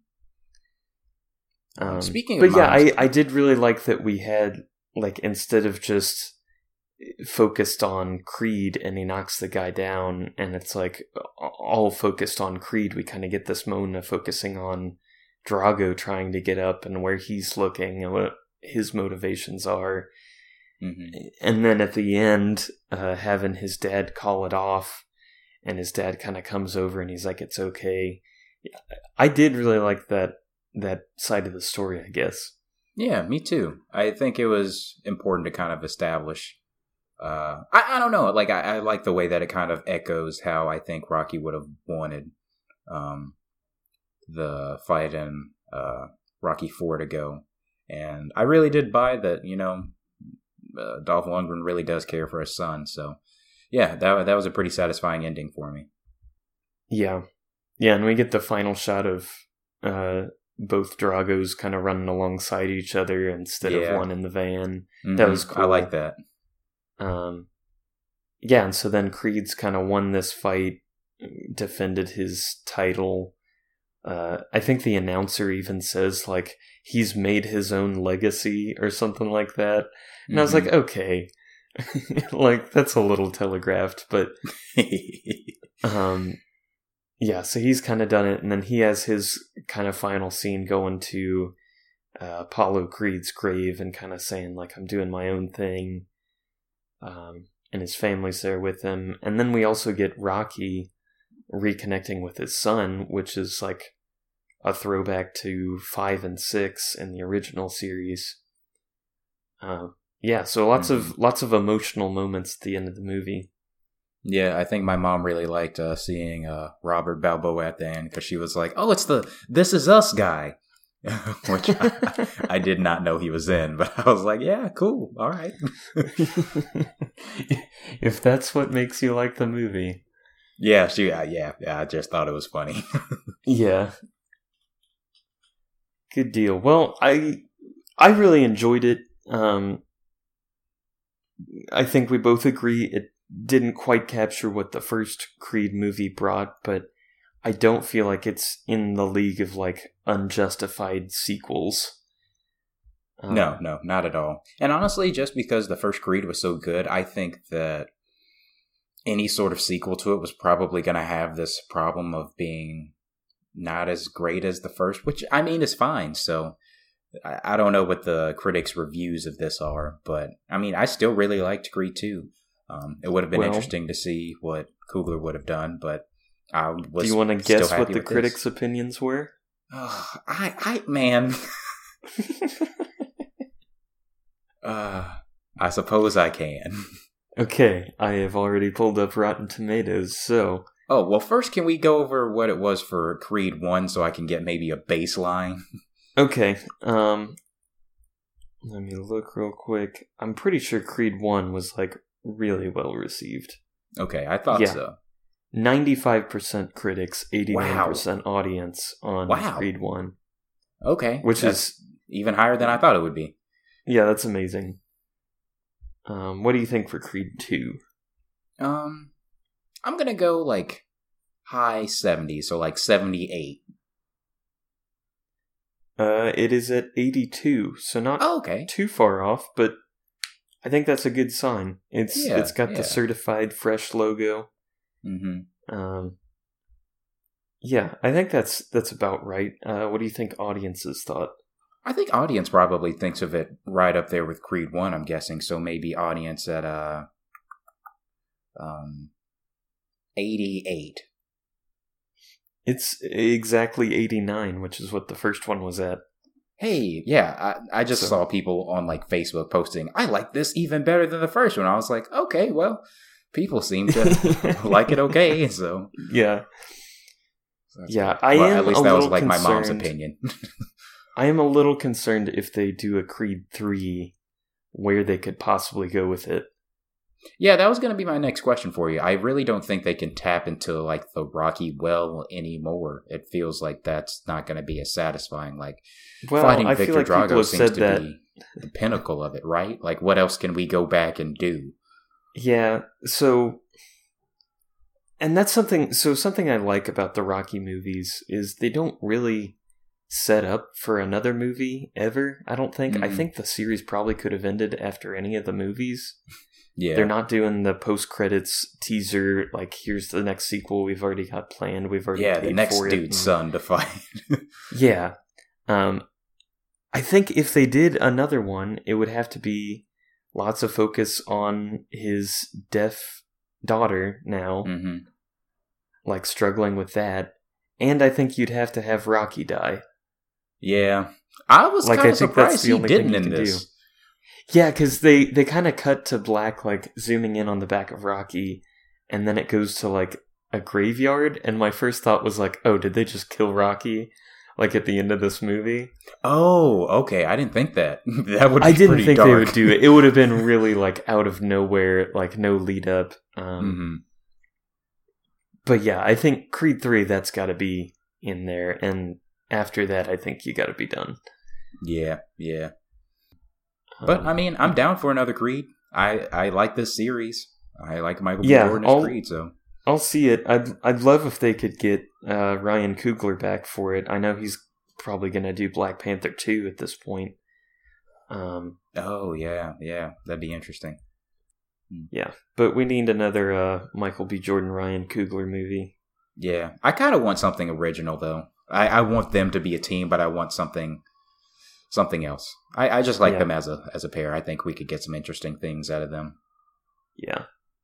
Speaker 1: Um,
Speaker 2: Speaking
Speaker 1: but
Speaker 2: of
Speaker 1: yeah,
Speaker 2: moms-
Speaker 1: I, I did really like that we had, like, instead of just focused on Creed and he knocks the guy down and it's like all focused on Creed, we kind of get this moment of focusing on Drago trying to get up and where he's looking and what his motivations are.
Speaker 2: Mhm.
Speaker 1: And then at the end, uh, having his dad call it off, and his dad kind of comes over and he's like, "It's okay." I did really like that that side of the story, I guess.
Speaker 2: Yeah, me too. I think it was important to kind of establish. Uh, I, I don't know. Like I, I like the way that it kind of echoes how I think Rocky would have wanted um, the fight in uh, Rocky Four to go, and I really did buy that. You know, uh, Dolph Lundgren really does care for his son. So, yeah, that that was a pretty satisfying ending for me.
Speaker 1: Yeah. Yeah, and we get the final shot of uh, both Dragos kind of running alongside each other instead
Speaker 2: Yeah.
Speaker 1: of one in the van.
Speaker 2: Mhm.
Speaker 1: That was cool.
Speaker 2: I like that.
Speaker 1: Um, yeah, and so then Creed's kind of won this fight, defended his title. Uh, I think the announcer even says, like, he's made his own legacy or something like that. And I was
Speaker 2: Mhm.
Speaker 1: like, okay. Like, that's a little telegraphed, but um, yeah, so he's kind of done it. And then he has his kind of final scene going to uh, Apollo Creed's grave and kind of saying, like, I'm doing my own thing. Um, and his family's there with him. And then we also get Rocky reconnecting with his son, which is like a throwback to five and six in the original series. Uh, yeah, so lots of lots of emotional moments at the end of the movie.
Speaker 2: Yeah, I think my mom really liked uh, seeing uh, Robert Balboa at the end because she was like, "Oh, it's the This Is Us guy," which I, I did not know he was in, but I was like, "Yeah, cool, all right."
Speaker 1: If that's what makes you like the movie,
Speaker 2: yeah, she, uh, yeah, yeah. I just thought it was funny.
Speaker 1: yeah, good deal. Well, I I really enjoyed it. Um, I think we both agree it didn't quite capture what the first Creed movie brought, but I don't feel like it's in the league of like unjustified sequels. Um,
Speaker 2: No, no, not at all. And honestly, just because the first Creed was so good, I think that any sort of sequel to it was probably going to have this problem of being not as great as the first, which I mean is fine. So I, I don't know what the critics' reviews of this are, but I mean, I still really liked Creed two. Um, it would have been
Speaker 1: Well-
Speaker 2: interesting to see what Coogler would have done, but I was
Speaker 1: Do you want to
Speaker 2: still
Speaker 1: guess what
Speaker 2: happy
Speaker 1: the
Speaker 2: with
Speaker 1: critics'
Speaker 2: this.
Speaker 1: opinions were?
Speaker 2: Oh, I, I, man. uh, I suppose I can.
Speaker 1: Okay, I have already pulled up Rotten Tomatoes, so...
Speaker 2: Oh, well, first, can we go over what it was for Creed one so I can get maybe a baseline?
Speaker 1: Okay, um... let me look real quick. I'm pretty sure Creed one was, like, really well received.
Speaker 2: Okay, I thought
Speaker 1: Yeah.
Speaker 2: so.
Speaker 1: ninety-five percent critics, eighty-nine percent
Speaker 2: Wow.
Speaker 1: audience on
Speaker 2: Wow.
Speaker 1: Creed one.
Speaker 2: Okay.
Speaker 1: Which
Speaker 2: that's
Speaker 1: is...
Speaker 2: even higher than I thought it would be.
Speaker 1: Yeah, that's amazing. Um, what do you think for Creed two?
Speaker 2: Um, I'm gonna go, like, high seventies, so, like, seventy-eight.
Speaker 1: Uh, it is at eighty-two, so not
Speaker 2: Oh, okay.
Speaker 1: too far off, but I think that's a good sign. It's
Speaker 2: Yeah,
Speaker 1: It's got
Speaker 2: yeah.
Speaker 1: the certified fresh logo.
Speaker 2: Mm-hmm.
Speaker 1: Um, yeah, I think that's that's about right. Uh, what do you think audiences thought?
Speaker 2: I think audience probably thinks of it right up there with Creed one, I'm guessing. So maybe audience at uh, um, eighty-eight.
Speaker 1: It's exactly eighty-nine, which is what the first one was at.
Speaker 2: Hey, yeah, I, I just
Speaker 1: So-
Speaker 2: saw people on like Facebook posting, I like this even better than the first one. I was like, okay, well, people seem to like it okay, so.
Speaker 1: Yeah,
Speaker 2: so that's
Speaker 1: yeah.
Speaker 2: good.
Speaker 1: I
Speaker 2: Well,
Speaker 1: am
Speaker 2: at least
Speaker 1: a
Speaker 2: that was
Speaker 1: little
Speaker 2: like my mom's
Speaker 1: concerned-
Speaker 2: opinion.
Speaker 1: I am a little concerned if they do a Creed three, where they could possibly go with it.
Speaker 2: Yeah, that was going to be my next question for you. I really don't think they can tap into like the Rocky well anymore. It feels like that's not going to be as satisfying. Like
Speaker 1: Well,
Speaker 2: fighting
Speaker 1: I
Speaker 2: Victor
Speaker 1: feel like people
Speaker 2: Drago
Speaker 1: have
Speaker 2: seems
Speaker 1: said
Speaker 2: to
Speaker 1: that.
Speaker 2: be the pinnacle of it, right? Like what else can we go back and do?
Speaker 1: Yeah, so, and that's something, so something I like about the Rocky movies is they don't really set up for another movie ever, I don't think. I
Speaker 2: Mhm.
Speaker 1: think the series probably could have ended after any of the movies.
Speaker 2: Yeah,
Speaker 1: They're not doing the post-credits teaser, like, here's the next sequel we've already got planned, we've already
Speaker 2: yeah,
Speaker 1: paid
Speaker 2: the next
Speaker 1: for it.
Speaker 2: dude's
Speaker 1: and-
Speaker 2: son to fight.
Speaker 1: Yeah. Um, I think if they did another one, it would have to be lots of focus on his deaf daughter now,
Speaker 2: hmm
Speaker 1: like struggling with that. And I think you'd have to have Rocky die.
Speaker 2: Yeah, I was
Speaker 1: Like,
Speaker 2: kind
Speaker 1: I
Speaker 2: of
Speaker 1: think that's
Speaker 2: surprised
Speaker 1: the
Speaker 2: he
Speaker 1: only thing
Speaker 2: didn't
Speaker 1: you
Speaker 2: in
Speaker 1: can
Speaker 2: this.
Speaker 1: do. Yeah, because they, they kind of cut to black, like zooming in on the back of Rocky, and then it goes to like a graveyard. And my first thought was like, oh, did they just kill Rocky? Like at the end of this movie?
Speaker 2: Oh, okay. I didn't think that. That would. Be
Speaker 1: I didn't
Speaker 2: pretty
Speaker 1: think
Speaker 2: dark.
Speaker 1: they would do it. It would have been really like out of nowhere, like no lead up. Um,
Speaker 2: hmm
Speaker 1: But yeah, I think Creed three, that's got to be in there. And after that, I think you got to be done.
Speaker 2: Yeah, yeah. But
Speaker 1: Um,
Speaker 2: I mean, I'm down for another Creed. I I like this series. I like Michael B.
Speaker 1: Yeah,
Speaker 2: Jordan as
Speaker 1: I'll-
Speaker 2: Creed. So
Speaker 1: I'll see it. I'd I'd love if they could get uh, Ryan Coogler back for it. I know he's probably going to do Black Panther two at this point. Um,
Speaker 2: oh yeah, yeah, that'd be interesting.
Speaker 1: yeah, but we need another uh, Michael B. Jordan Ryan Coogler movie.
Speaker 2: Yeah, I kind of want something original though. I, I want them to be a team, but I want something something else. I, I just like
Speaker 1: Yeah.
Speaker 2: them as a as a pair. I think we could get some interesting things out of them.
Speaker 1: Yeah.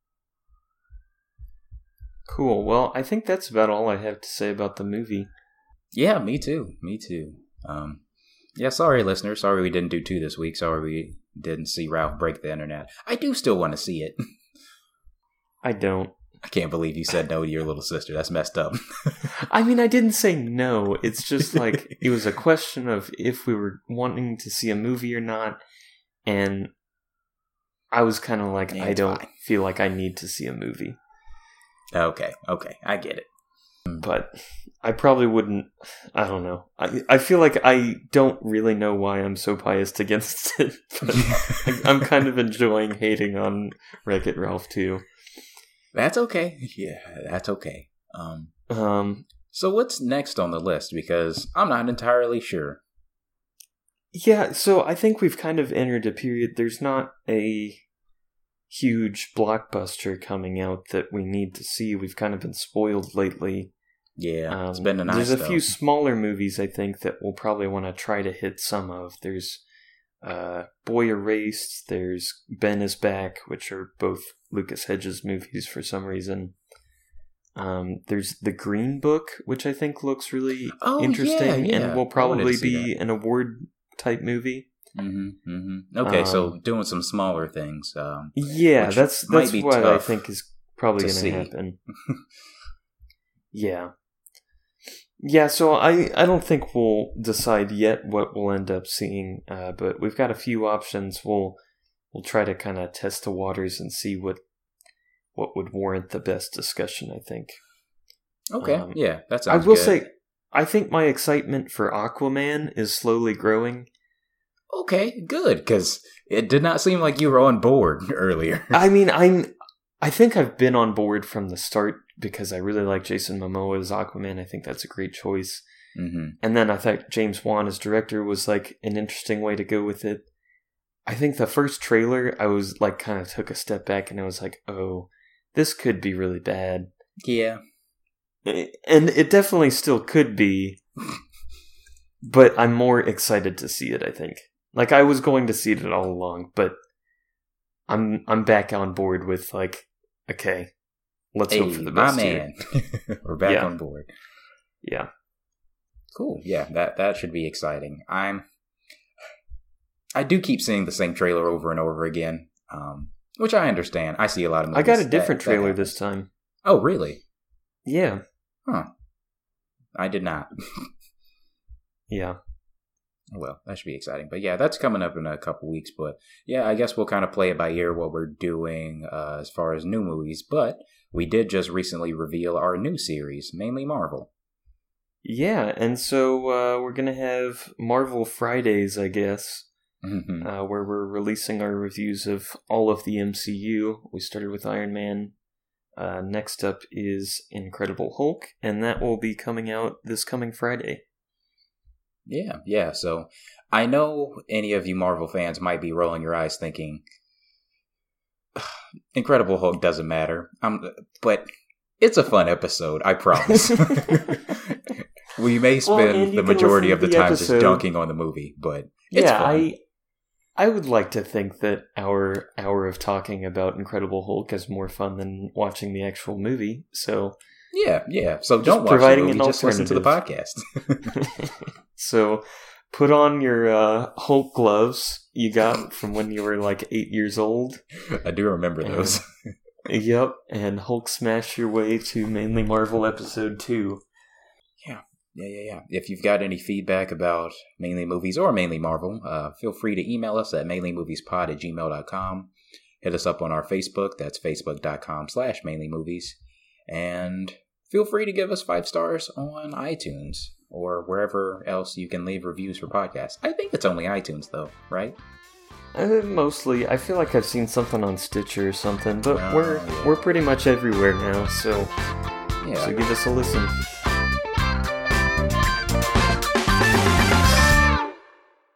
Speaker 1: Cool. Well, I think that's about all I have to say about the movie.
Speaker 2: Yeah, me too. Me too. Um, yeah, sorry, listeners. Sorry we didn't do two this week. Sorry we didn't see Ralph break the internet. I do still want to see it.
Speaker 1: I don't.
Speaker 2: I can't believe you said no to your little sister. That's messed up.
Speaker 1: I mean, I didn't say no. It's just like it was a question of if we were wanting to see a movie or not, and I was kind of like,
Speaker 2: Yeah,
Speaker 1: I
Speaker 2: it's
Speaker 1: don't
Speaker 2: fine.
Speaker 1: feel like I need to see a movie.
Speaker 2: Okay, okay, I get it.
Speaker 1: But I probably wouldn't. I don't know. I I feel like I don't really know why I'm so biased against it. But I- I'm kind of enjoying hating on Wreck-It Ralph too.
Speaker 2: That's okay. Yeah, that's okay. Um,
Speaker 1: Um,
Speaker 2: so what's next on the list? Because I'm not entirely sure.
Speaker 1: yeah, so I think we've kind of entered a period. There's not a huge blockbuster coming out that we need to see. We've kind of been spoiled lately.
Speaker 2: Yeah,
Speaker 1: Um,
Speaker 2: it's been a nice.
Speaker 1: there's a
Speaker 2: though.
Speaker 1: few smaller movies I think that we'll probably want to try to hit some of. There's uh, Boy Erased. There's Ben is Back, which are both Lucas Hedges movies for some reason. Um, there's the Green Book, which I think looks really
Speaker 2: oh,
Speaker 1: interesting
Speaker 2: yeah, yeah.
Speaker 1: and will
Speaker 2: I wanted
Speaker 1: probably
Speaker 2: to see
Speaker 1: be
Speaker 2: that.
Speaker 1: an award type movie.
Speaker 2: Mm-hmm, mm-hmm. Okay,
Speaker 1: Um,
Speaker 2: so doing some smaller things. Um,
Speaker 1: Yeah,
Speaker 2: which
Speaker 1: that's
Speaker 2: might
Speaker 1: that's
Speaker 2: be
Speaker 1: what I
Speaker 2: tough
Speaker 1: think is probably
Speaker 2: to
Speaker 1: going
Speaker 2: see.
Speaker 1: to happen. Yeah. Yeah, so I, I don't think we'll decide yet what we'll end up seeing, uh, but we've got a few options. We'll we'll try to kind of test the waters and see what what would warrant the best discussion, I think.
Speaker 2: Okay,
Speaker 1: Um,
Speaker 2: yeah, that
Speaker 1: I
Speaker 2: sounds
Speaker 1: will
Speaker 2: good.
Speaker 1: say, I think my excitement for Aquaman is slowly growing.
Speaker 2: Okay, good, because it did not seem like you were on board earlier.
Speaker 1: I mean, I'm I think I've been on board from the start because I really like Jason Momoa as Aquaman. I think that's a great choice.
Speaker 2: Mm-hmm.
Speaker 1: And then I thought James Wan as director was like an interesting way to go with it. I think the first trailer, I was like kind of took a step back and I was like, oh, this could be really bad.
Speaker 2: Yeah.
Speaker 1: And it definitely still could be, but I'm more excited to see it, I think. Like, I was going to see it all along, but I'm I'm back on board with, like, okay, let's
Speaker 2: Hey,
Speaker 1: hope for the
Speaker 2: my
Speaker 1: best here.
Speaker 2: man. We're back
Speaker 1: Yeah.
Speaker 2: on board.
Speaker 1: Yeah.
Speaker 2: Cool. Yeah, that that should be exciting. I'm. I do keep seeing the same trailer over and over again, um, which I understand. I see a lot of movies.
Speaker 1: I got a
Speaker 2: that-
Speaker 1: different
Speaker 2: that
Speaker 1: trailer
Speaker 2: happens.
Speaker 1: this time.
Speaker 2: Oh, really?
Speaker 1: Yeah.
Speaker 2: Huh. I did not.
Speaker 1: Yeah.
Speaker 2: Well, that should be exciting. But yeah, that's coming up in a couple weeks. But yeah, I guess we'll kind of play it by ear what we're doing uh, as far as new movies. But we did just recently reveal our new series, mainly Marvel.
Speaker 1: Yeah, and so uh, we're going to have Marvel Fridays, I guess,
Speaker 2: Mhm.
Speaker 1: uh, where we're releasing our reviews of all of the M C U. We started with Iron Man. Uh, next up is Incredible Hulk, and that will be coming out this coming Friday.
Speaker 2: Yeah, yeah. So I know any of you Marvel fans might be rolling your eyes thinking, Incredible Hulk doesn't matter. Um, but it's a fun episode, I promise. We may
Speaker 1: Well, and
Speaker 2: spend
Speaker 1: you
Speaker 2: the
Speaker 1: can
Speaker 2: majority
Speaker 1: listen
Speaker 2: of
Speaker 1: to
Speaker 2: the
Speaker 1: the
Speaker 2: time
Speaker 1: episode.
Speaker 2: just dunking on the movie, but it's
Speaker 1: yeah,
Speaker 2: fun.
Speaker 1: I I would like to think that our hour of talking about Incredible Hulk is more fun than watching the actual movie. So,
Speaker 2: Yeah, yeah. So don't watch the
Speaker 1: providing
Speaker 2: movie,
Speaker 1: an
Speaker 2: just listen to the
Speaker 1: alternative.
Speaker 2: podcast.
Speaker 1: so put on your uh, Hulk gloves you got from when you were like eight years old.
Speaker 2: I do remember
Speaker 1: And-
Speaker 2: those.
Speaker 1: Yep, and Hulk smash your way to Mainly Marvel episode two.
Speaker 2: Yeah, yeah, yeah. If you've got any feedback about mainly movies or mainly Marvel, uh, feel free to email us at mainlymoviespod at gmail dot com. Hit us up on our Facebook. That's facebook.com slash mainlymovies. And feel free to give us five stars on iTunes or wherever else you can leave reviews for podcasts. I think it's only iTunes, though, right?
Speaker 1: Uh, mostly, I feel like I've seen something on Stitcher or something, but
Speaker 2: Oh,
Speaker 1: we're
Speaker 2: yeah.
Speaker 1: we're pretty much everywhere now, so
Speaker 2: Yeah.
Speaker 1: so give us a listen.